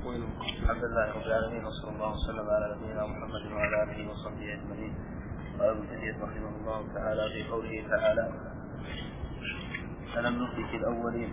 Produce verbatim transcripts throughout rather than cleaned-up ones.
الحمد لله رب العالمين، وصلى الله وسلم على نبينا محمد وعلى اله وصحبه اجمعين. قال ابن كثير رحمه الله تعالى في قوله تعالى: ألم نهلك الأولين.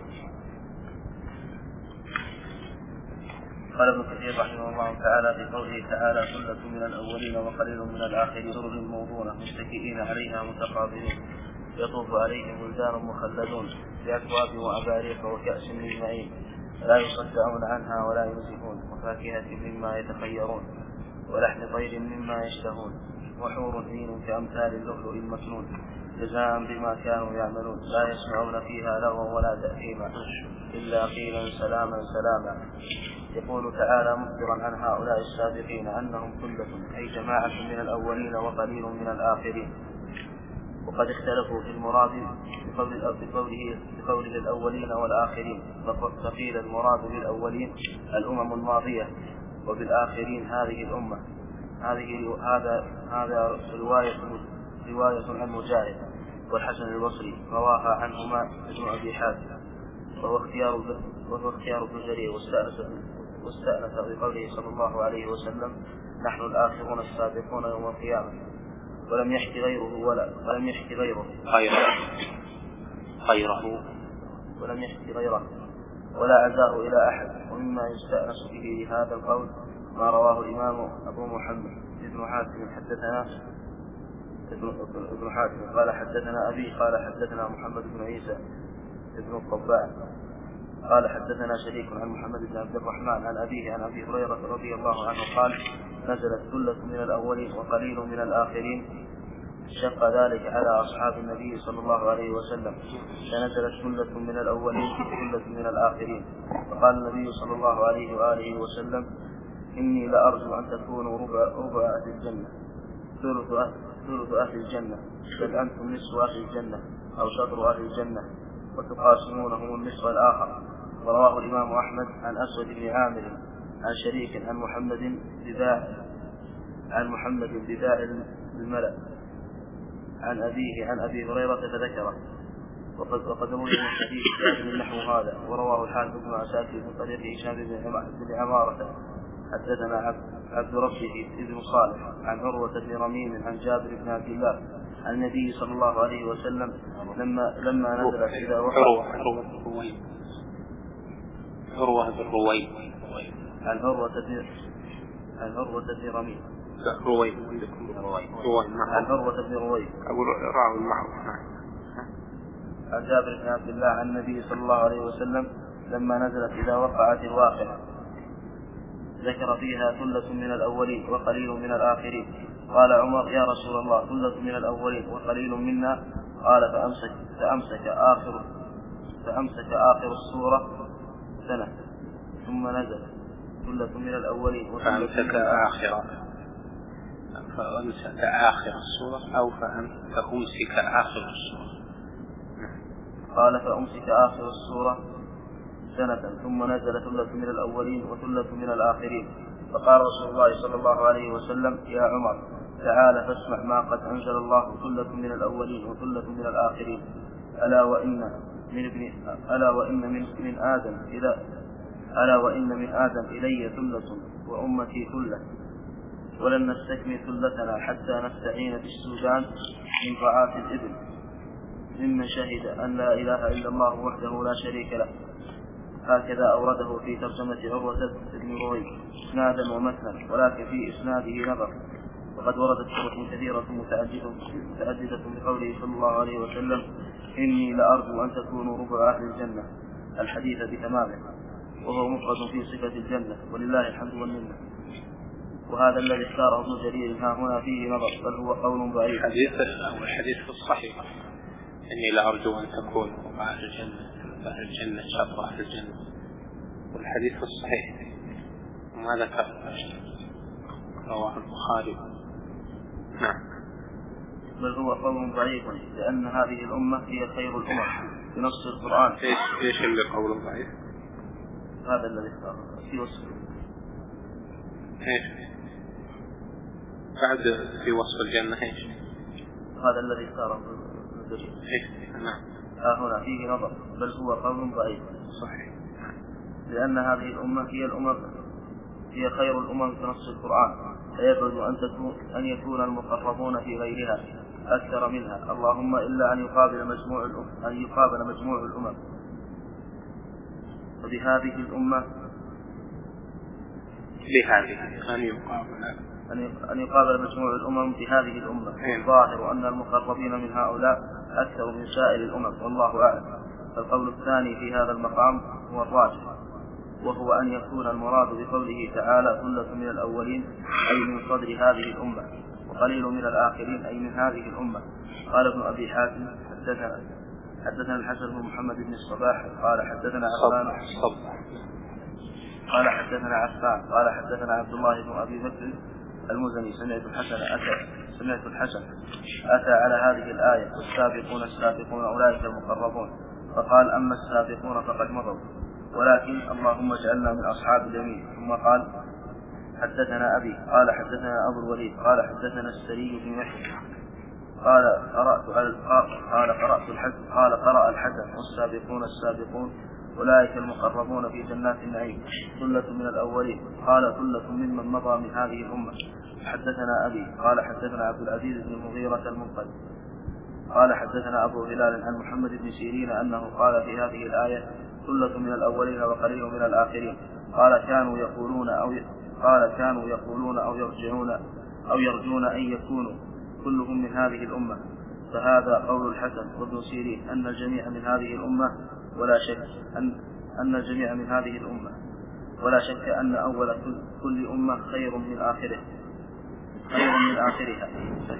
قال ابن كثير رحمه الله تعالى في قوله تعالى: ثلة من الأولين وقليل من الآخرين، سرر موضونة متكئين عليها متقابلون، يطوف عليهم ولدان مخلدون بأكواب وأباريق وكأس من معين، لا يصدعون عنها ولا ينزفون، وفاكهة مما يتخيرون، ولحم طير مما يشتهون، وحور عين كأمثال اللؤلؤ المكنون، جزاء بما كانوا يعملون، لا يسمعون فيها لغوا ولا تأثيما إلا قيلا سلاما سلاما. يقول تعالى مخبرا عن هؤلاء السابقين أنهم ثلة، أي جماعة من الأولين وقليل من الآخرين. وقد اختلفوا في المراد بقوله, بقوله الأولين والآخرين، فقيل المراد بالأولين الأمم الماضية، وبالآخرين هذه الأمة. هذه هذا هذا رواية رواية عن مجاهد والحسن البصري رواها عنهما ابن أبي حاتم، وهو اختيار وهو اختيار ابن جرير، واستأنس بقوله صلى الله عليه وسلم: نحن الآخرون السابقون يوم القيامة. ولم يحكي غيره ولا ولم يحكي غيره غيره غيره ولم يحكي غيره ولا عزاه إلى أحد. ومما يستأنس به هذا القول ما رواه الإمام أبو محمد ابن حاتم حدثنا ابن حاتم قال حدثنا أبي قال حدثنا محمد بن عيسى ابن الطباع قال حدثنا شريك عن محمد بن عبد الرحمن عن أبيه عن أبي هريرة رضي الله عنه قال: نزلت ثلة من الأولين وقليل من الآخرين، شق ذلك على أصحاب النبي صلى الله عليه وسلم، فنزلت ثلة من الأولين وثلة من الآخرين. فقال النبي صلى الله عليه وآله وسلم: إني لأرجو أن تكونوا ربع, ربع أهل الجنة، ثلث أهل, ثلث أهل الجنة، بل أنتم نصف أهل الجنة أو شطر أهل الجنة، وتقاسمونهم النصف الآخر. ورواه الإمام أحمد عن أسود بن عامر عن شريك عن محمد بداء عن محمد بداء الملأ عن أبيه عن أبي هريرة فذكره. وقد وقد روي من حديث من نحو هذا. ورواه الحافظ بن عساكر من طريق هشام بن عمارة حدثنا عبد ربه ابن صالح عن عروة بن رميم عن جابر بن عبد الله عن النبي صلى الله عليه وسلم لما لما نزلت إذا وقع عروة بن رويم عروة بن رويم عن عروة بن عن عروة بن رميم رويم رويم عن عروة بن رويم أقول راوي معه عن جابر بن عبد الله عن النبي صلى الله عليه وسلم لما نزلت إذا وقعت الواقعة ذكر فيها ثلة من الأولين وقليل من الآخرين. قال عمر: يا رسول الله، ثلة من الأولين وقليل منا؟ قال: فأمسك, فأمسك, آخر, فأمسك آخر السورة سنة، ثم نزل ثلة من الأولين فأمسك آخر فأمسك آخر السورة أو فأمسك آخر السورة. قال: فأمسك آخر السورة سنة، ثم نزل ثلة من الأولين وثلة من الآخرين. فقال رسول الله صلى الله عليه وسلم: يا عمر، تعال فاسمع ما قد أنزل الله: ثلة من الأولين وثلة من الآخرين. ألا وإن من ابن ألا وإن من, من آدم إلى ألا وإن من آدم إلي ثلة وأمتي ثلة، ولن نستكمل ثلتنا حتى نستعين بالسودان من ضعاف الإبل، ممن شهد أن لا إله إلا الله وحده لا شريك له. هكذا أورده في ترجمة عروة بن رويم إسنادا ومتنا، ولكن في إسناده نظر. وقد وردت سورة كثيرة متعددة بقوله صلى الله عليه وسلم: إني لأرجو أن تكونوا ربع أهل الجنة، الحديث بتمامه، وهو مفرد في صفة الجنة، ولله الحمد والمنة. وهذا الذي اختاره ابن جرير ها هنا فيه نظر، بل هو قول ضعيف. الحديث أو الحديث في الصحيح: إني لأرجو أن تكونوا ربع أهل الجنة، أهل الجنة شطر أهل الجنة. والحديث في الصحيح وما ذكر رواه البخاري. نعم. بل هو قول ضعيف، لأن هذه الأمة هي خير الأمم بنص القرآن. إيش إيش اللي قول ضعيف؟ هذا الذي اختاره في وصف إيش بعد في وصف الجنة إيش؟ هذا الذي اختاره إيش؟ نعم. ها هنا فيه نظر، بل هو قول ضعيف صحيح، لأن هذه الأمة هي الأمم هي خير الأمم في نص القرآن، فيبعد أن, أن يكون المقربون في غيرها أكثر منها، اللهم إلا أن يقابل مجموع الأمم أن يقابل مجموع الأمم وبهذه الأمة بهذه أن يقابل أن يقابل مجموع الأمم بهذه الأمة. الظاهر أن المقربين من هؤلاء أكثر من سائر الأمم، والله أعلم. فالقول الثاني في هذا المقام هو الراجح، وهو أن يكون المراد بقوله تعالى ثلة من الأولين أي من صدر هذه الأمة، وقليل من الآخرين أي من هذه الأمة. قال ابن أبي حاتم حدثنا حدثنا الحسن بن محمد بن الصباح قال حدثنا عفان قال حدثنا عفان قال حدثنا عبد الله بن أبي بكر المزني سمعت الحسن أتى سمعت الحسن أتى على هذه الآية والسابقون السابقون أولئك المقربون، فقال أما السابقون فقد مضوا، ولكن اللهم اجعلنا من أصحاب اليمين. ثم قال حدثنا أبي قال حدثنا أبو الوليد قال حدثنا السري بن يحيى قال قرأت على قال قرأت الحسن قال قرأ الحسن والسابقون السابقون أولئك المقربون في جنات النعيم ثلة من الأولين، قال ثلة ممن مضى من هذه الأمة. حدثنا أبي قال حدثنا عبد العزيز بن المغيرة المنقذ قال حدثنا أبو هلال عن محمد بن سيرين أنه قال في هذه الآية ثلة من الأولين وقليل من الآخرين، قال كانوا يقولون أو قال كانوا يقولون أو يرجعون أو يرجون أن يكونوا كلهم من هذه الأمة، فهذا قول الحسن وابن سيرين أن الجميع من هذه الأمة، ولا شك أن أن الجميع من هذه الأمة ولا شك أن أول كل أمة خير من آخره خير من آخرها.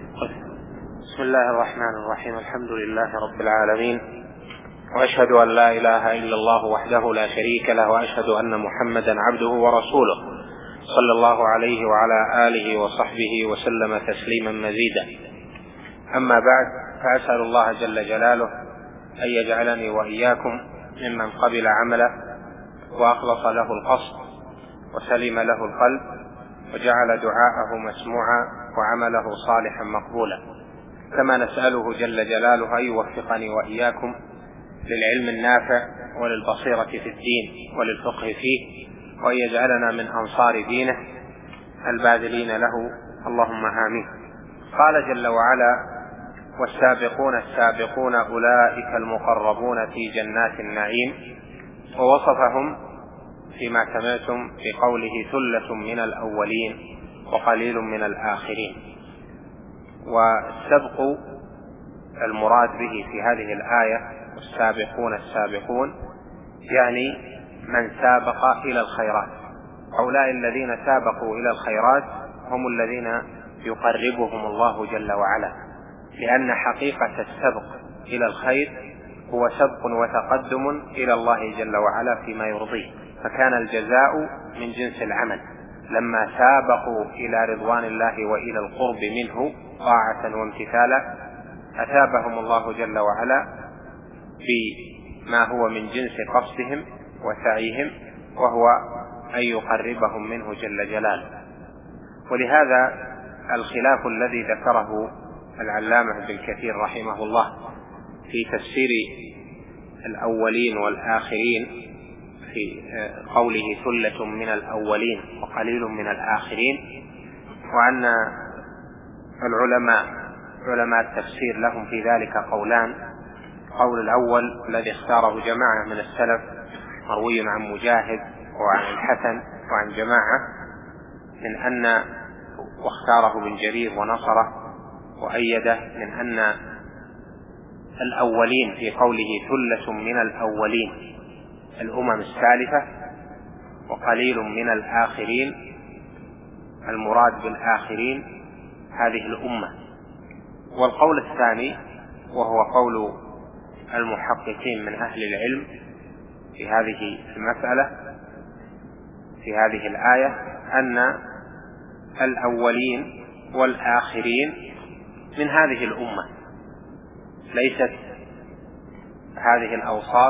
بسم الله الرحمن الرحيم. الحمد لله رب العالمين، وأشهد أن لا إله إلا الله وحده لا شريك له، وأشهد أن محمدا عبده ورسوله صلى الله عليه وعلى آله وصحبه وسلم تسليما مزيدا. أما بعد، فأسأل الله جل جلاله أن يجعلني وإياكم ممن قبل عمله وأخلص له القصد وسلم له القلب وجعل دعاءه مسموعا وعمله صالحا مقبولا. كما نسأله جل جلاله أن يوفقني وإياكم للعلم النافع وللبصيرة في الدين وللفقه فيه، وأن يجعلنا من أنصار دينه الباذلين له، اللهم آمين. قال جل وعلا والسابقون السابقون أولئك المقربون في جنات النعيم، ووصفهم فيما سمعتم بقوله ثلة من الأولين وقليل من الآخرين. والسبق المراد به في هذه الآية والسابقون السابقون يعني من سابق إلى الخيرات. هؤلاء الذين سابقوا إلى الخيرات هم الذين يقربهم الله جل وعلا، لأن حقيقة السبق إلى الخير هو سبق وتقدم إلى الله جل وعلا فيما يرضيه، فكان الجزاء من جنس العمل. لما سابقوا إلى رضوان الله وإلى القرب منه طاعة وامتثالا أثابهم الله جل وعلا بما هو من جنس قصدهم وسعيهم، وهو أن يقربهم منه جل جلاله. ولهذا الخلاف الذي ذكره العلامة ابن كثير رحمه الله في تفسير الأولين والآخرين في قوله ثلة من الأولين وقليل من الآخرين، وأن العلماء علماء التفسير لهم في ذلك قولان. القول الأول الذي اختاره جماعة من السلف مروي عن مجاهد وعن الحسن وعن جماعة من أن واختاره ابن جرير ونصره وأيده من أن الأولين في قوله ثلة من الأولين الأمم السالفة، وقليل من الآخرين المراد بالآخرين هذه الأمة. والقول الثاني وهو قول المحققين من أهل العلم في هذه المسألة في هذه الآية أن الأولين والآخرين من هذه الأمة، ليست هذه الأوصاف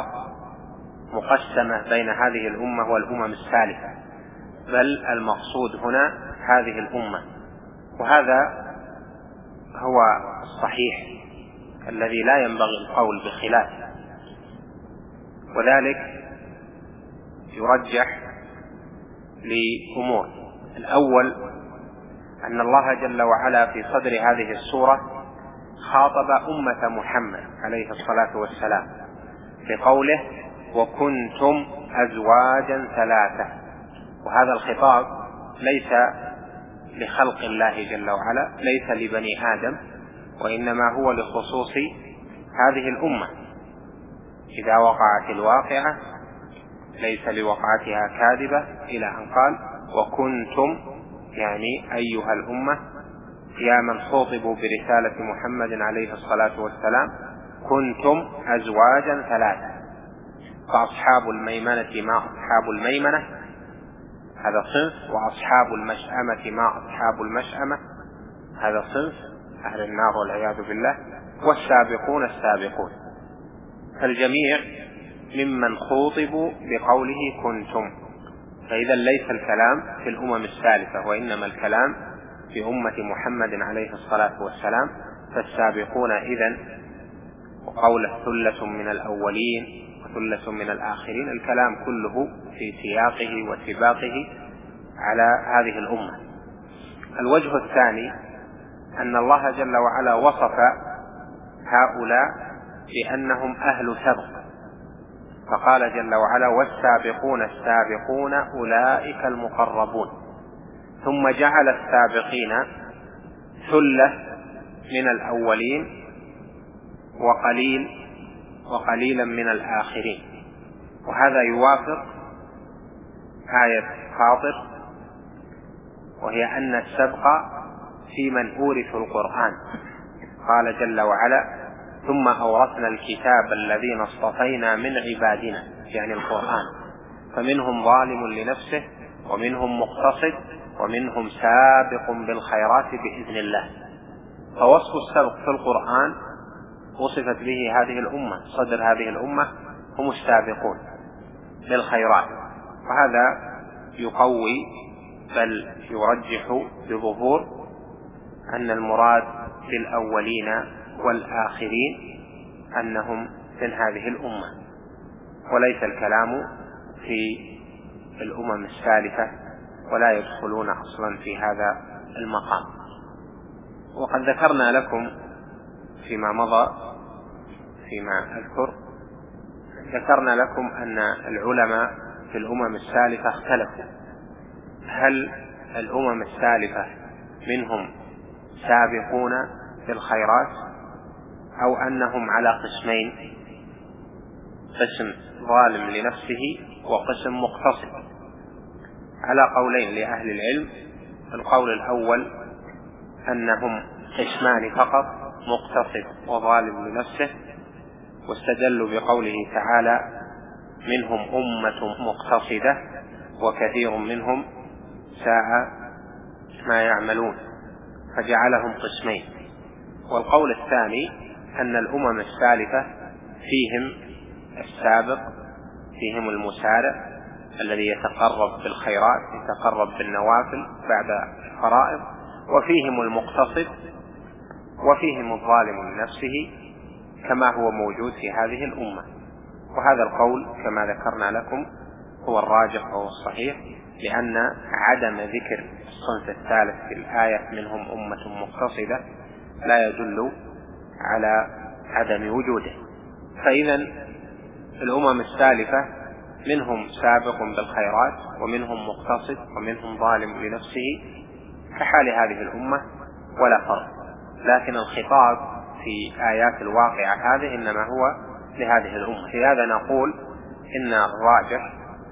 مقسمة بين هذه الأمة والأمم السالفة، بل المقصود هنا هذه الأمة. وهذا هو الصحيح الذي لا ينبغي القول بخلافه، وذلك يرجح لأمور. الأول أن الله جل وعلا في صدر هذه السورة خاطب أمة محمد عليه الصلاة والسلام بقوله وكنتم أزواجا ثلاثة، وهذا الخطاب ليس لخلق الله جل وعلا، ليس لبني آدم، وإنما هو لخصوص هذه الأمة. إذا وقعت الواقعة ليس لوقعتها كاذبة، إلى أن قال وكنتم، يعني أيها الأمة يا من خاطبوا برسالة محمد عليه الصلاة والسلام كنتم أزواجا ثلاثة، فأصحاب الميمنة ما أصحاب الميمنة، هذا صنف، وأصحاب المشأمة ما أصحاب المشأمة، هذا صنف أهل النار والعياذ بالله، والسابقون السابقون. فالجميع ممن خوطبوا بقوله كنتم. فإذا ليس الكلام في الأمم السالفة، وإنما الكلام في أمة محمد عليه الصلاة والسلام. فالسابقون إذن، وقوله ثلة من الأولين وثلة من الآخرين، الكلام كله في سياقه وسباقه على هذه الأمة. الوجه الثاني أن الله جل وعلا وصف هؤلاء بأنهم أهل سبق، فقال جل وعلا والسابقون السابقون أولئك المقربون، ثم جعل السابقين ثلة من الأولين وقليل وقليلا من الآخرين. وهذا يوافق آية فاطر، وهي أن السبق في من أورثوا القرآن. قال جل وعلا ثم أورثنا الكتاب الذين اصطفينا من عبادنا، يعني القرآن، فمنهم ظالم لنفسه ومنهم مقتصد ومنهم سابق بالخيرات بإذن الله. فوصف السبق في القرآن وصفت به هذه الأمة، صدر هذه الأمة هم السابقون بالخيرات. وهذا يقوي بل يرجح بظهور أن المراد بالأولين والآخرين أنهم من هذه الأمة، وليس الكلام في الأمم السالفة، ولا يدخلون أصلا في هذا المقام. وقد ذكرنا لكم فيما مضى، فيما أذكر ذكرنا لكم أن العلماء في الأمم السالفة اختلفوا، هل الأمم السالفة منهم سابقون بالخيرات أو أنهم على قسمين، قسم ظالم لنفسه وقسم مقتصد. على قولين لأهل العلم. القول الأول أنهم قسمان فقط، مقتصد وظالم لنفسه، واستدلوا بقوله تعالى منهم أمة مقتصدة وكثير منهم ساء ما يعملون، فجعلهم قسمين. والقول الثاني أن الأمم السالفة فيهم السابق، فيهم المسارع الذي يتقرب بالخيرات، يتقرب بالنوافل بعد الفرائض، وفيهم المقتصد، وفيهم الظالم لنفسه كما هو موجود في هذه الأمة. وهذا القول كما ذكرنا لكم هو الراجح وهو الصحيح، لأن عدم ذكر الصنف الثالث في الآية منهم أمة مقتصدة لا يدل على عدم وجوده. فإذا الأمم السالفة منهم سابق بالخيرات ومنهم مقتصد ومنهم ظالم لنفسه كحال هذه الأمة ولا فرق، لكن الخطاب في آيات الواقعة هذه إنما هو لهذه الأمة. لهذا نقول إن الراجح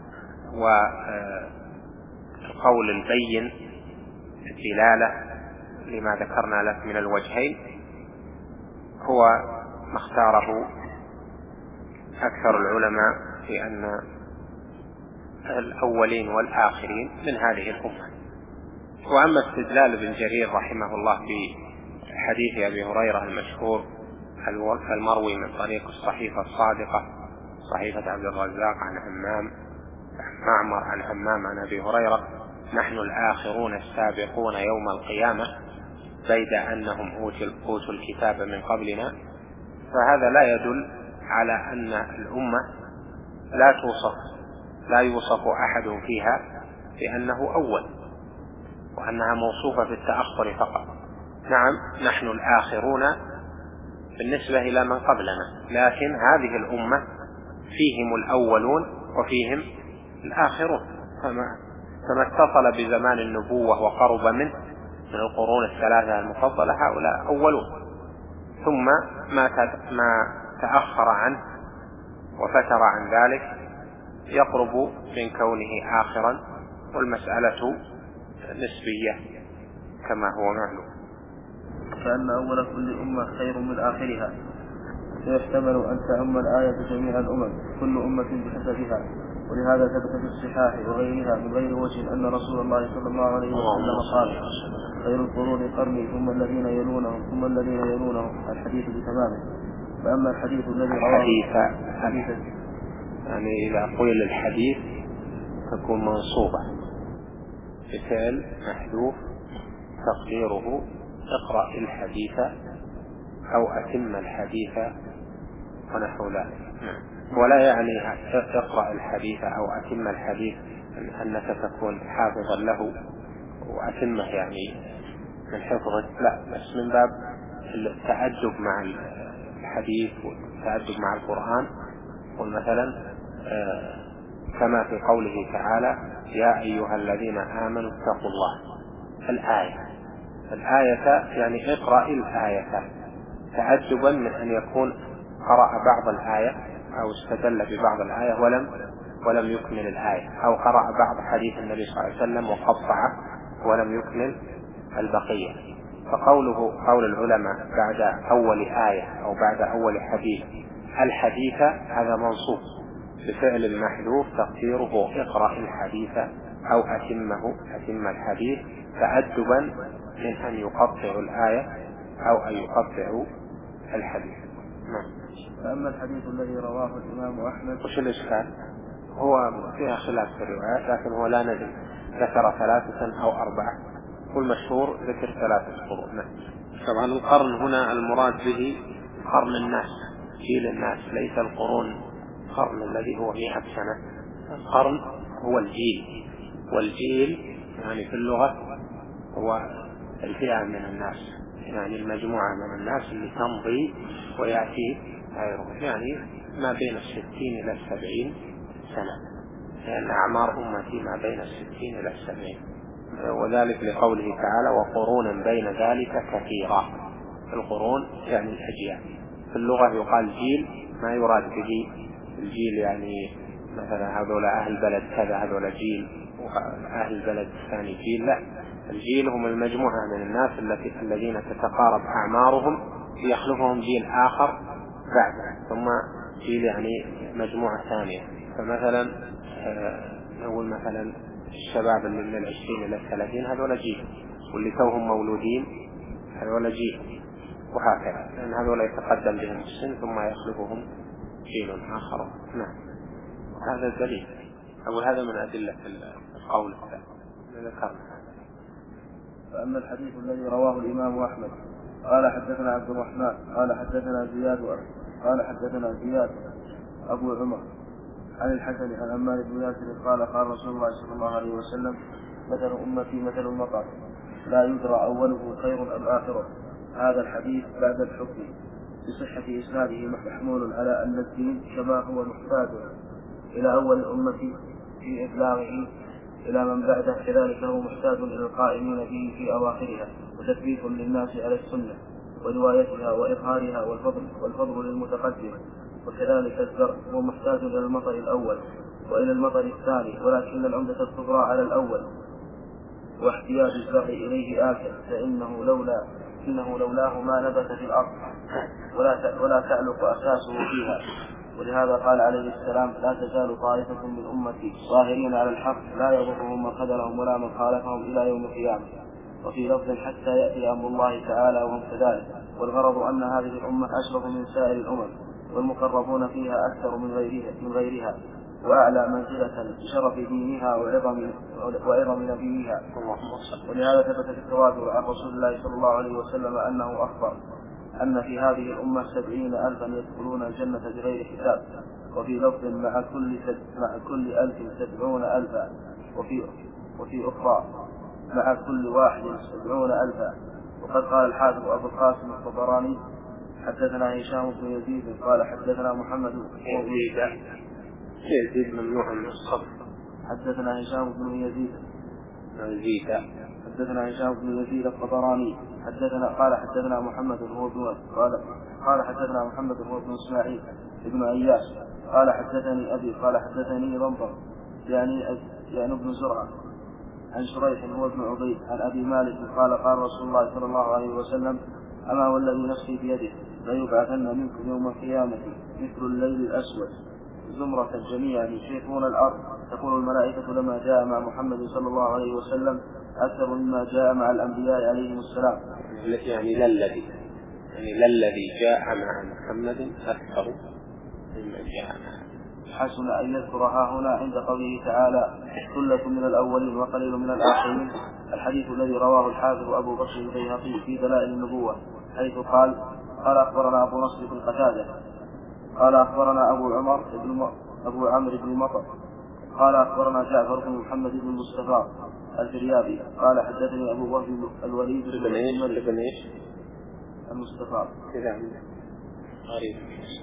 والقول البين الدلالة لما ذكرنا لك من الوجهين هو ما اختاره أكثر العلماء في أن الأولين والآخرين من هذه الأمة. وأما استدلال ابن جرير رحمه الله بحديث أبي هريرة المشهور المروي من طريق الصحيفة الصادقة صحيفة عبد الرزاق عن همام معمر عن همام عن أبي هريرة نحن الآخرون السابقون يوم القيامة بيد أنهم أوتوا الكتاب من قبلنا، فهذا لا يدل على أن الأمة لا توصف لا يوصف أحد فيها بأنه أول، وأنها موصوفة بالتأخر فقط. نعم نحن الآخرون بالنسبة إلى من قبلنا، لكن هذه الأمة فيهم الأولون وفيهم الآخرون، فما, فما اتصل بزمان النبوة وقرب منه من القرون الثلاثة المفضلة هؤلاء أولون، ثم ما ما تأخر عنه وفتر عن ذلك يقرب من كونه آخرا، والمسألة نسبية كما هو معلوم. كأن أول كل أمة خير من آخرها، فيحتمل أن تعم الآية جميع الأمم كل أمة بحسبها، ولهذا ثبت في الصحاح وغيرها من غير وجه أن رسول الله صلى الله عليه وسلم قال: خير القرون قرني ثم الذين يلونهم ثم الذين يلونهم، الحديث بتمامه. فأما الحديث الذي رواه الحديث يعني إذا قيل الحديث تكون منصوبة بفعل محذوف تقديره اقرأ الحديث أو أتم الحديث ونحو ذلك، ولا يعني اقرأ الحديث أو أتم الحديث أنك تكون حافظا له وأتمه يعني من حفظك، لا، بس من باب التأدب مع الحديث والتأدب مع القرآن. ومثلا كما في قوله تعالى: يا أيها الذين آمنوا اتقوا الله، الآية الآية يعني اقرأ الآية، تأدبا من أن يكون قرأ بعض الآية أو استدل ببعض الآية ولم ولم يكمل الآية، أو قرأ بعض حديث النبي صلى الله عليه وسلم وقطعه ولم يكمل البقية. فقوله قول العلماء بعد أول آية أو بعد أول حديث الحديث هذا منصوب بفعل محذوف تقديره اقرأ الحديث أو أتمه أتم الحديث، تأدبا من أن يقطع الآية أو أن يقطع الحديث. نعم. فأما الحديث الذي رواه الإمام أحمد، وش الإشكال؟ هو فيها خلاف في الروايات، لكن هو لا ندري ذكر ثلاثة أو أربعة، والمشهور ذكر ثلاثة قرون. طبعا القرن هنا المراد به قرن الناس، جيل الناس، ليس القرون القرن الذي هو مئة سنة. القرن هو الجيل، والجيل يعني في اللغة هو الفئة من الناس، يعني المجموعة من الناس اللي تمضي ويأتي غيره، يعني ما بين الستين إلى السبعين سنة، لأن أعمار أمتي ما بين الستين إلى السبعين، وذلك لقوله تعالى: وقرونا بين ذلك كثيرا. القرون يعني الأجيال، في اللغة يقال جيل، ما يراد به الجيل يعني مثلا هذول أهل بلد كذا هذول جيل وأهل البلد الثاني جيل، لا، الجيل هم المجموعة من الناس التي الذين تتقارب أعمارهم يخلفهم جيل آخر بعد، ثم جيل يعني مجموعة ثانية. فمثلا نقول مثلا الشباب اللي من العشرين إلى الثلاثين هذول جيل، واللي توهم مولودين هذول جيل، وهكذا، لأن هذول يتقدم بهم السن ثم يخلفهم جيل آخر. نعم، هذا الدليل أو هذا من أدلة القول الذي ذكرنا. فأما الحديث الذي رواه الإمام أحمد قال حدثنا عبد الرحمن قال حدثنا زياد قال حدثنا زياد أبو عمر عن الحسن عن عمار بن ياسر قال قال رسول الله صلى الله عليه وسلم: مثل أمتي مثل المطر لا يدرى أوله خير أم آخره. هذا الحديث بعد الحكم بصحة إسناده محمول على أن الدين كما هو محتاج إلى أول الأمة في إبلاغه إلى من بعده، كذلك هو محتاج إلى القائمين به في أواخرها، وتثبيت للناس على السنة وروايتها وإظهارها، والفضل, والفضل للمتقدم. وكذلك الزرع هو محتاج إلى المطر الأول وإلى المطر الثاني، ولكن العمدة الكبرى على الأول، واحتياج الزرع إليه آكل، فإنه لولا إنه لولاه ما نبت في الأرض ولا ولا تعلق أساسه فيها. ولهذا قال عليه السلام: لا تزال طائفة من أمتي ظاهرين على الحق لا يضرهم من خذلهم ولا من خالفهم إلى يوم القيامة. وفي لفظ: حتى يأتي أمر الله تعالى وهم كذلك. والغرض أن هذه الأمة أشرف من سائر الأمم، والمقربون فيها أكثر من غيرها, من غيرها وأعلى منزلة بشرف دينها وعظم, وعظم نبيها. ولهذا ثبت في التواتر عن رسول الله صلى الله عليه وسلم أنه أخبر أن في هذه الأمة سبعين ألفا يدخلون الجنة بغير حساب، وفي لفظ: مع كل, مع كل ألف سبعون ألفا، وفي, وفي أخرى مع كل واحد سبعون ألفا. وقد قال الحافظ أبو القاسم الطبراني حدثنا هشام بن يزيد قال حدثنا محمد يزيد يزيد ممنوع من الصرف. حدثنا هشام بن يزيد يزيد حدثنا هشام بن يزيد الطبراني حدثنا قال حدثنا محمد هو ابن قال قال حدثنا محمد هو ابن اسماعيل ابن اياس قال حدثني ابي قال حدثني ضمضم يعني يعني ابن زرعه عن شريح هو ابن عبيد عن ابي مالك قال قال رسول الله صلى الله عليه وسلم اما والذي نفسي بيده ليبعثن منكم يوم القيامه مثل الليل الاسود زمرة جميعا يشيخون الارض تقول الملائكه لما جاء مع محمد صلى الله عليه وسلم أكثر مما جاء مع الأنبياء عليهم السلام. يعني للذي يعني للذي جاء مع محمد أكثر مما جاء معه. حسن أن يذكرها هنا عند قوله تعالى ثلة من الأولين وقليل من الآخرين، الحديث الذي رواه الحافظ أبو بكر البيهقي في دلائل النبوة حيث قال قال أخبرنا أبو نصر بن قتادة قال أخبرنا أبو عمر بن أبو عمرو بن مطر قال أخبرنا جعفر بن محمد بن مصطفى الفريابي قال حدثني أبو وهب الوليد بن إيش بن إيش المصطفى كذا غريب.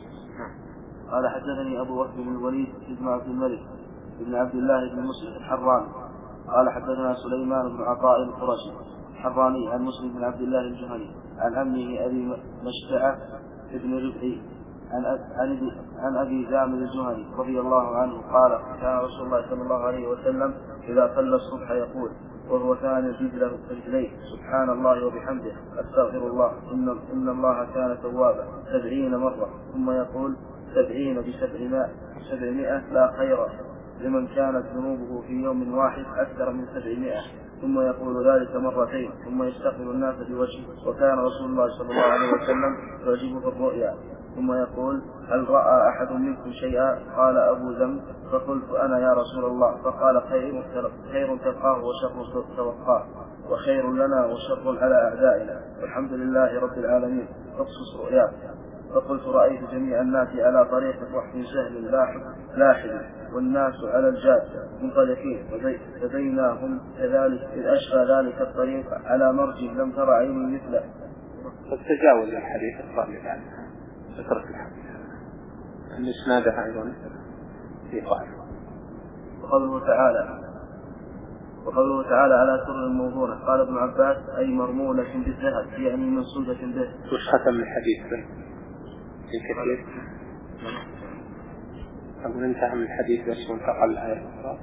قال حدثني أبو وهب بن الوليد بن عبد الملك بن عبد الله بن مسلم الحراني قال حدثنا سليمان بن عطاء القرشي الحراني عن مسلم بن عبد الله الجهني عن عمه أبي مشتعة بن ربعي عن عن عن أبي زامل الجهني رضي الله عنه قال كان رسول الله صلى الله عليه وسلم إذا صلى الصبح يقول وهو ثاني رجله رجليه سبحان الله وبحمده أستغفر الله إن, إن الله كان توابا سبعين مرة ثم يقول سبعين بسبعمائة سبعمائة لا خير لمن كانت ذنوبه في يوم واحد أكثر من سبعمائة ثم يقول ذلك مرتين ثم يستقبل الناس بوجهه وكان رسول الله صلى الله عليه وسلم يعجبه الرؤيا ثم يقول هل رأى أحد منكم شيئا قال أبو ذنب فقلت أنا يا رسول الله فقال خير, خير تلقاه وشر توقاه وخير لنا وشر على أعدائنا والحمد لله رب العالمين فاقصص رؤياك فقلت رأيت جميع الناس على طريقة وحي سهل لاحق لاحق والناس على الجادة منطلقين فبينهم كذلك إذ أشفى ذلك الطريق على مرج لم تر عيني مثله. فتجاوز الحديث الصالح عنها فترك الحديث الإسناد أيضا في ضعف. وقوله تعالى وقوله تعالى على سر الموضوع قال ابن عباس أي مرمونة بالذهب يعني منصوبة به. وش ختم الحديث به في كثير أقول انتهى من الحديث بس وانتقل الآية الأخرى.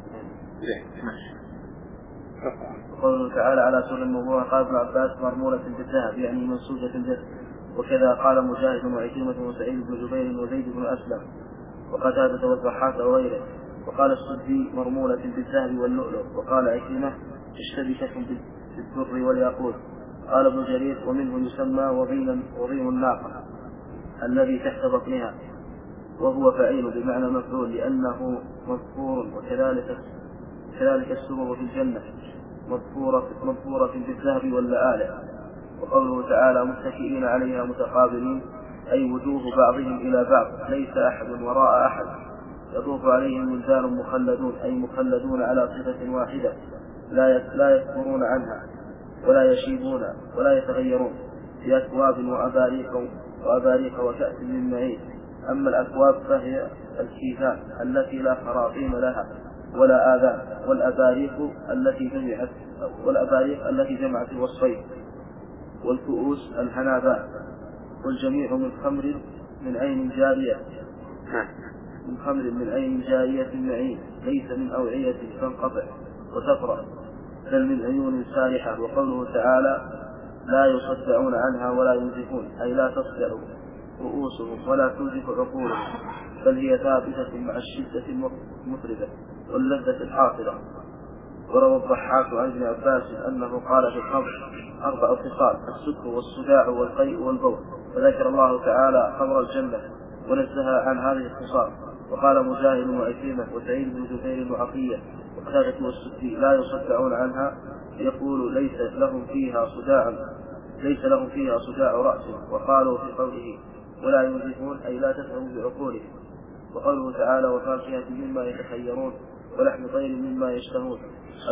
وقوله تعالى على سر الموضوع قال ابن عباس مرمونة بالذهب يعني منصوبة به. وكذا قال مجاهد وعكرمة وسعيد بن جبير وزيد بن أسلم وقتادة والضحاك وغيره. وقال السدي مرمولة بالذهب واللؤلؤ. وقال عكرمة مشتبكة بالدر والياقوت. قال ابن جرير ومنه يسمى وضيم الناقة الذي تحت بطنها وهو فعيل بمعنى مفعول لأنه مذكور. وكذلك كذلك السرور في الجنة مذكورة مذكورة بالذهب واللآلئ. وقوله تعالى متكئين عليها متقابلين أي وجوه بعضهم إلى بعض ليس أحد وراء أحد يطوف عليهم ولدان مخلدون أي مخلدون على صفة واحدة لا يكفرون عنها ولا يشيبون ولا يتغيرون في أكواب وأباريق وأباريق وكأس من معين. أما الأكواب فهي الكيسان التي لا خراطيم لها ولا آذان والأباريق التي جمعت والأباريق التي جمعت الوصفين والكؤوس الحناباء والجميع من خمر من عين جارية من خمر من عين جارية معين ليس من أوعية تنقطع وتفرع بل من عيون سارحة. وقوله تعالى لا يصدعون عنها ولا ينزفون أي لا تصدع رؤوسهم ولا تنزف عقولهم بل هي ثابتة مع الشدة المطربة واللذة الحاصلة. وروى الضحاك عن ابن عباس أنه قال في الخمر أربع خصال السكر والصداع والقيء والبول فذكر الله تعالى خمر الجنة ونزهها عن هذه الخصال. وقال مجاهد وعكرمة وسعيد بن جبير وعطية وقتادة والسدي لا يصدعون عنها يقول ليس لهم فيها صداع ليس لهم فيها صداع رأس. وقالوا في قوله ولا ينزفون أي لا تفهم بعقولهم. وقوله تعالى وفاكهة مما يتخيرون ولحم طير مما يشتهون.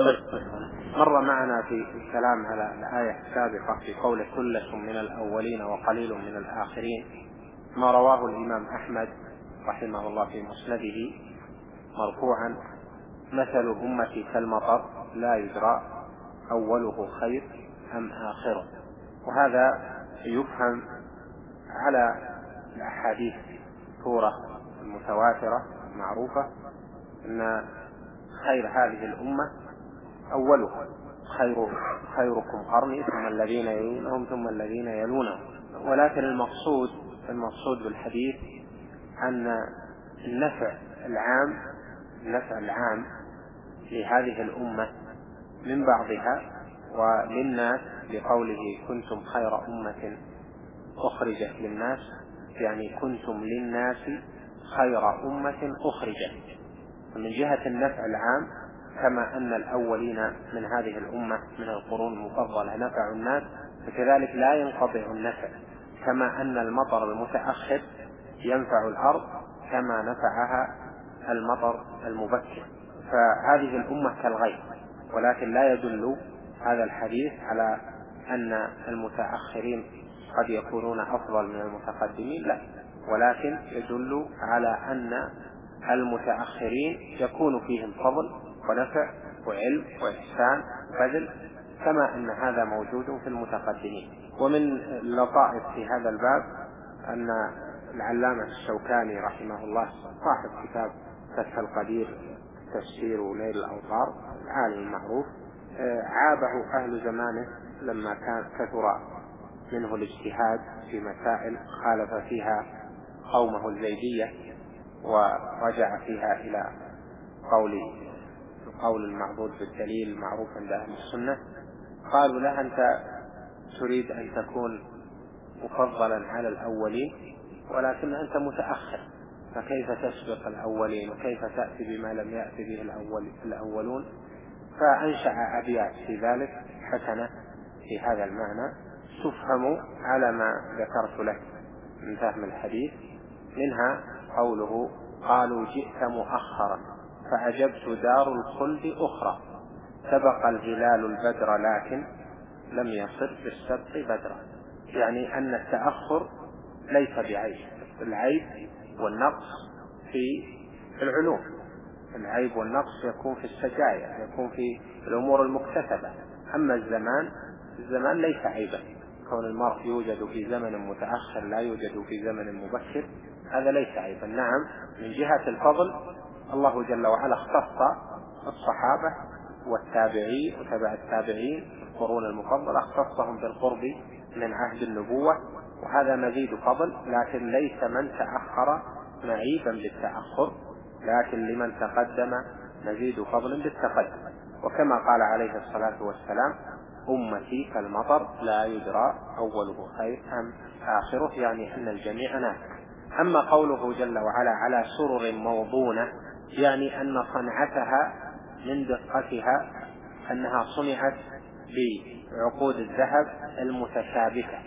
مر معنا في الكلام على الآية السابقة في قول ثلة من الأولين وقليل من الآخرين ما رواه الإمام أحمد رحمه الله في مسنده مرفوعا: مثل أمتي كالمطر لا يدرى أوله خير أم آخره. وهذا يفهم على الأحاديث السورة المتواترة المعروفة أن خير هذه الأمة أولها، خير خيركم قرني ثم الذين يلونهم ثم الذين يلونهم. ولكن المقصود المقصود بالحديث أن النفع العام النفع العام لهذه الأمة من بعضها وللناس بقوله كنتم خير أمة أخرجت للناس، يعني كنتم للناس خير أمة أخرجت. من جهة النفع العام كما أن الأولين من هذه الأمة من القرون المفضلة نفعوا الناس، فكذلك لا ينقطع النفع، كما أن المطر المتأخر ينفع الأرض كما نفعها المطر المبكر. فهذه الأمة كالغيث، ولكن لا يدل هذا الحديث على أن المتأخرين قد يكونون أفضل من المتقدمين، لا، ولكن يدل على أن المتأخرين يكون فيهم فضل ونفع وعلم وإحسان وبذل، كما أن هذا موجود في المتقدمين. ومن اللطائف في هذا الباب أن العلامة الشوكاني رحمه الله صاحب كتاب فتح القدير تفسير وليل الأوطار العالم المعروف، عابه أهل زمانه لما كان كثر منه الاجتهاد في مسائل خالف فيها قومه الزيدية ورجع فيها إلى قول قول المعبود بالدليل المعروف عند أهل السنة. قالوا له أنت تريد أن تكون مفضلا على الأولين ولكن أنت متأخر، فكيف تسبق الأولين وكيف تأتي بما لم يأتي به الأول الأولون؟ فأنشأ أبيات في ذلك حسنة في هذا المعنى تفهم على ما ذكرت لك من فهم الحديث. منها قوله قالوا جئت مؤخرا فأجبت دار الخلد أخرى، سبق الهلال البدر لكن لم يصر بالسبق بدرا. يعني أن التأخر ليس بعيب، العيب والنقص في العلوم، العيب والنقص يكون في السجايا، يكون في الأمور المكتسبة. أما الزمان الزمان ليس عيبا، كون المرء يوجد في زمن متأخر لا يوجد في زمن مبكر هذا ليس عيبا. نعم، من جهة الفضل الله جل وعلا اختص الصحابة والتابعين وتبع التابعين القرون المفضلة، اختصهم بالقرب من عهد النبوة، وهذا مزيد فضل، لكن ليس من تأخر معيبا بالتأخر، لكن لمن تقدم مزيد فضل بالتقدم. وكما قال عليه الصلاة والسلام أمتي كالمطر لا يدرى أوله خير أم آخره، يعني أن الجميع نافع. أما قوله جل وعلا على سرر موضونة، يعني أن صنعتها من دقتها أنها صنعت بعقود الذهب المتشابكة،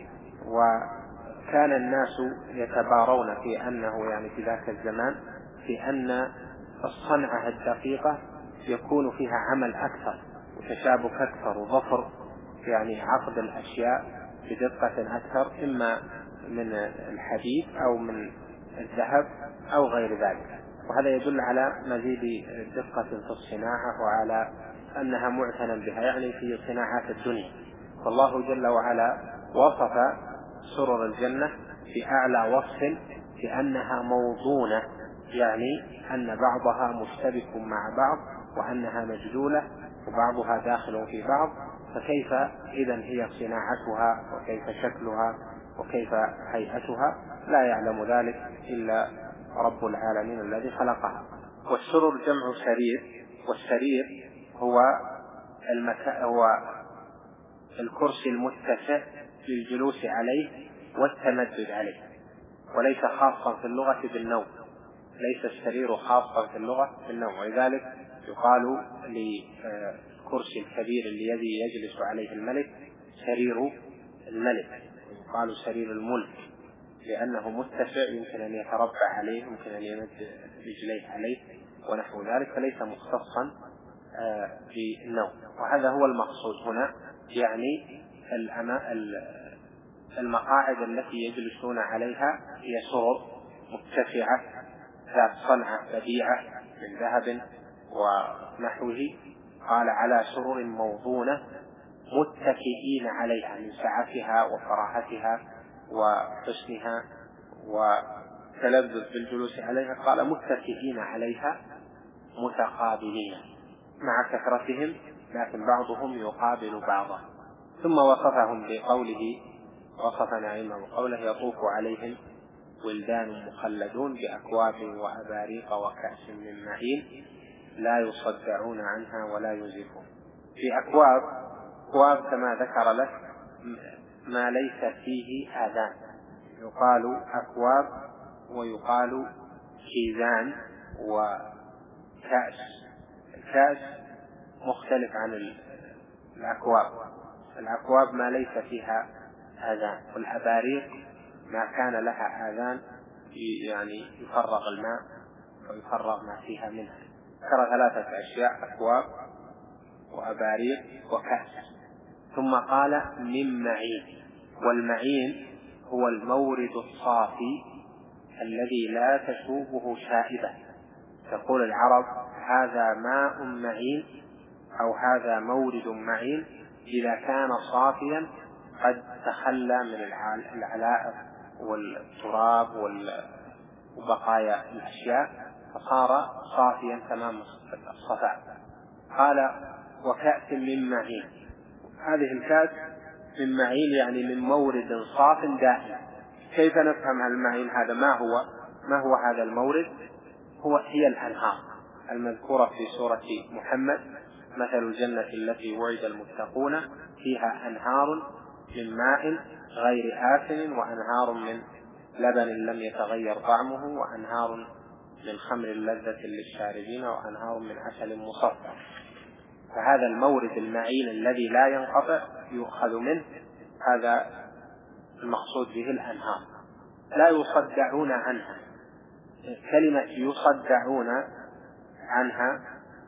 وكان الناس يتبارون في أنه يعني في ذاك الزمان في أن الصنعة الدقيقة يكون فيها عمل أكثر وتشابك أكثر وظفر، يعني عقد الأشياء بدقة أكثر، إما من الحديد أو من الذهب أو غير ذلك. وهذا يدل على مزيد دقة في الصناعة وعلى أنها معتنى بها، يعني في صناعات الدنيا. فالله جل وعلا وصف سرر الجنة بأعلى وصف بأنها موضونة، يعني أن بعضها مشتبك مع بعض وأنها مجدولة وبعضها داخل في بعض. فكيف إذن هي صناعتها وكيف شكلها وكيف هيئتها؟ لا يعلم ذلك إلا رب العالمين الذي خلقها. والسرر جمع سرير، والسرير هو المكان هو الكرسي المتسع للجلوس عليه والتمدد عليه، وليس خاصا في اللغة بالنوم، ليس السرير خاصا في اللغة بالنوم. ولذلك يقال للكرسي الكبير الذي يجلس عليه الملك سرير الملك، يقال سرير الملك لأنه متسع، يمكن أن يتربع عليه، يمكن أن يمد رجليه عليه. ونحو ذلك، فليس مختصا بالنوم. وهذا هو المقصود هنا، يعني المقاعد التي يجلسون عليها هي سرر مرتفعة ذات صنعة بديعة من ذهب ونحوه، قال على سرر موضونة متكئين عليها من سعتها وفراحتها وحسنها وتلذذ بالجلوس عليها، قال متكئين عليها متقابلين مع كثرتهم، لكن بعضهم يقابل بعضا. ثم وصفهم بقوله، وصف نعيمه بقوله يطوف عليهم ولدان مخلدون بأكواب وأباريق وكأس من معين لا يصدعون عنها ولا يزفون. في أكواب، أكواب كما ذكر لك ما ليس فيه آذان، يقال أكواب ويقال كيزان وكأس. الكأس مختلف عن الأكواب، الأكواب ما ليس فيها آذان، والأباريق ما كان لها آذان يعني يفرغ الماء ويفرغ ما فيها منها. ذكر ثلاثة أشياء: أكواب وأباريق وكأس. ثم قال من معين، والمعين هو المورد الصافي الذي لا تشوبه شائبة. تقول العرب هذا ماء معين أو هذا مورد معين إذا كان صافيا قد تخلى من العلائق والتراب وبقايا الأشياء فصار صافيا تمام الصفاء. قال وكأس من معين، هذه الكأس من معين يعني من مورد صاف دائم. كيف نفهم المعين هذا؟ ما هو ما هو هذا المورد؟ هو هي الأنهار المذكورة في سورة محمد: مثل الجنة التي وعد المتقون فيها أنهار من ماء غير آسن وأنهار من لبن لم يتغير طعمه وأنهار من خمر لذة للشاربين وأنهار من عسل مصفى. فهذا المورد المعين الذي لا ينقطع يؤخذ منه، هذا المقصود به الأنهار. لا يصدعون عنها. كلمة يصدعون عنها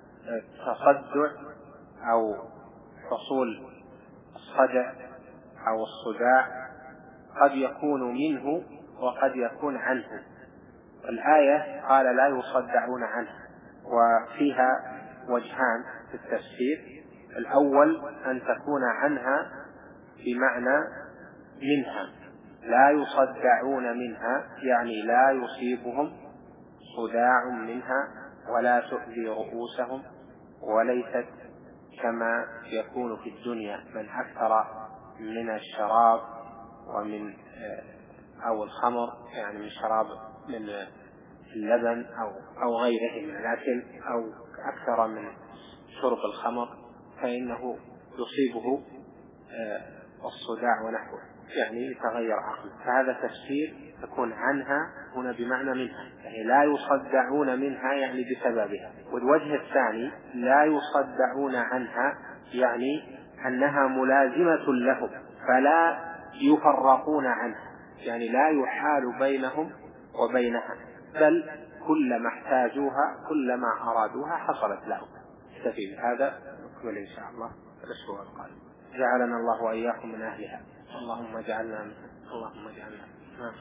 تصدع أو حصول الصدع أو الصداع قد يكون منه وقد يكون عنه. الآية قال لا يصدعون عنها، وفيها وجهان في التفسير: الأول أن تكون عنها بمعنى منها، لا يصدعون منها يعني لا يصيبهم صداع منها ولا تؤذي رؤوسهم، وليست كما يكون في الدنيا من أكثر من الشراب ومن أو الخمر، يعني من شراب من اللبن أو أو غيره من الأكل، أو أكثر من شرب الخمر فإنه يصيبه الصداع ونحوه، يعني يتغير عقله. فهذا تفسير تكون عنها هنا بمعنى منها، يعني لا يصدعون منها يعني بسببها. والوجه الثاني لا يصدعون عنها يعني أنها ملازمة لهم فلا يفرقون عنها، يعني لا يحال بينهم وبينها، بل كلما احتاجوها كلما أرادوها حصلت لهم. استفيد هذا نكمل إن شاء الله الأسبوع القادم. جعلنا الله وإياكم من أهلها. اللهم اجعلنا من اللهم اجعلنا نعم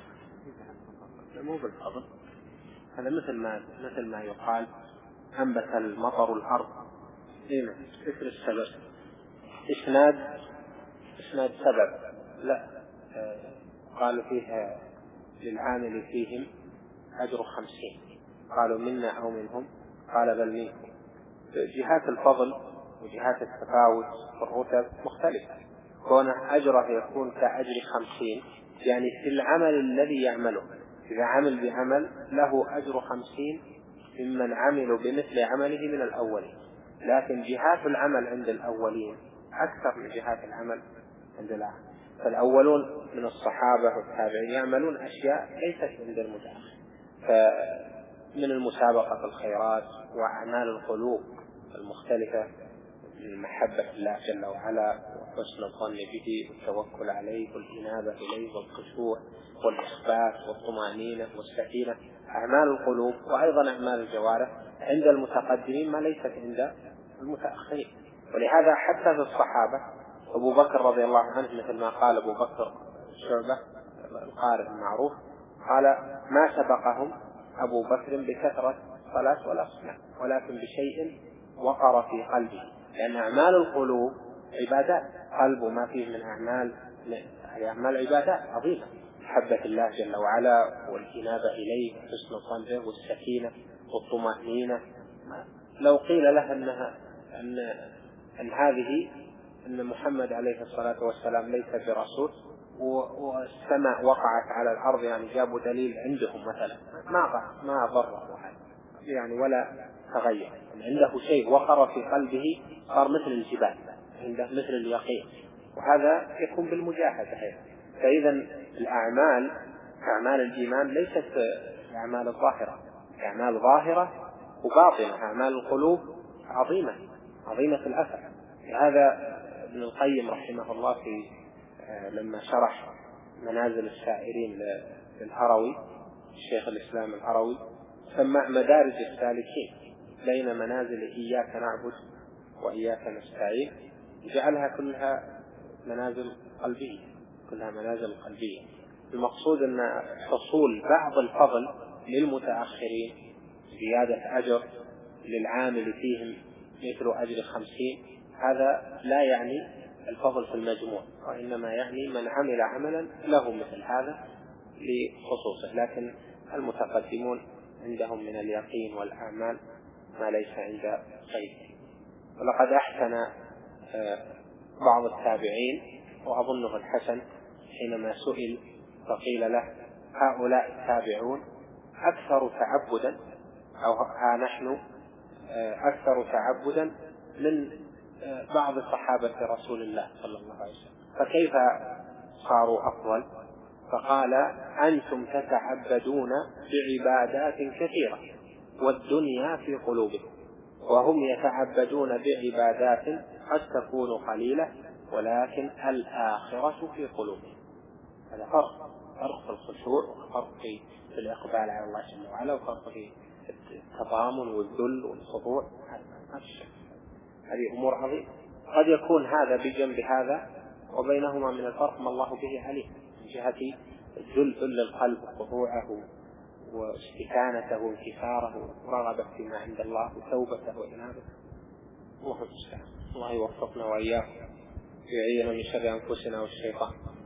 مو بالفضل. هذا مثل ما مثل ما يقال أنبت المطر الأرض. إيه فكر السبب إسناد إسناد سبب لا آه قالوا فيها للعامل فيهم أجر خمسين، قالوا منا أو منهم، قال بل منكم. جهات الفضل وجهات التفاوت في الرتب مختلفة. كونه أجره يكون كأجر خمسين يعني في العمل الذي يعمله، إذا عمل بعمل له أجر خمسين ممن عملوا بمثل عمله من الأولين، لكن جهات العمل عند الأولين أكثر من جهات العمل عند الآخر. فالأولون من الصحابة والتابعين يعملون أشياء ليست عند المتأخر، فمن المسابقة في الخيرات وأعمال القلوب المختلفة من محبة الله جل وعلا وحسن الظن به والتوكل عليه والإنابة إليه والخشوع والإخبات والطمأنينة والسكينة. أعمال القلوب وأيضا أعمال الجوارح عند المتقدمين ما ليست عند المتأخرين. ولهذا حتى في الصحابة أبو بكر رضي الله عنه مثل ما قال أبو بكر شعبة القارئ المعروف قال ما سبقهم أبو بكر بكثرة صلاة ولا صلاة ولكن بشيء وقر في قلبه، لأن أعمال القلوب عبادات، قلب ما فيه من أعمال أعمال عبادات عظيمة، محبة الله جل وعلا والإنابة إليه وحسن الظن والسكينة والطمأنينة. لو قيل له أنها أن أن هذه أن محمد عليه الصلاة والسلام ليس برسول والسماء وقعت على الأرض، يعني جابوا دليل عندهم مثلا ما ما ضره يعني ولا تغير، عنده شيء وقر في قلبه صار مثل الجبال، عنده مثل اليقين، وهذا يكون بالمجاهدة. فإذا الأعمال أعمال الإيمان ليست أعمال الظاهرة، أعمال ظاهرة وباطنة، أعمال القلوب عظيمة عظيمة الأثر. هذا ابن القيم رحمه الله في لما شرح منازل السائرين للهروي الشيخ الإسلام الهروي سماه مدارج السالكين بين منازل إياك نعبد وإياك نستعين، جعلها كلها منازل قلبية، كلها منازل قلبية. المقصود أن حصول بعض الفضل للمتأخرين زيادة أجر للعامل فيهم مثل أجر خمسين، هذا لا يعني الفضل في المجموع، وإنما يعني من عمل عملا له مثل هذا لخصوصه، لكن المتقدمون عندهم من اليقين والأعمال ما ليس عند غيره. ولقد أحسن بعض التابعين وأظنه الحسن حينما سئل فقيل له هؤلاء التابعون أكثر تعبدا أو ها نحن أكثر تعبدا من بعض صحابة رسول الله صلى الله عليه وسلم، فكيف صاروا أفضل؟ فقال أنتم تتعبدون بعبادات كثيرة والدنيا في قلوبكم، وهم يتعبدون بعبادات قد تكون قليلة ولكن الآخرة في قلوبهم. هذا فرق فرق في الخشوع وفرق في الإقبال على الله جل وعلا وفرق في التضامن والذل والخضوع. هذه أمور عظيمة، قد يكون هذا بجنب هذا وبينهما من الفرق ما الله به عليه من جهة الذل ذل القلب وخضوعه واستكانته وانكساره ورغبة فيما عند الله وتوبته وإنابته. الله المستعان، الله يوفقنا وإياكم ويعيذنا من شر أنفسنا والشيطان.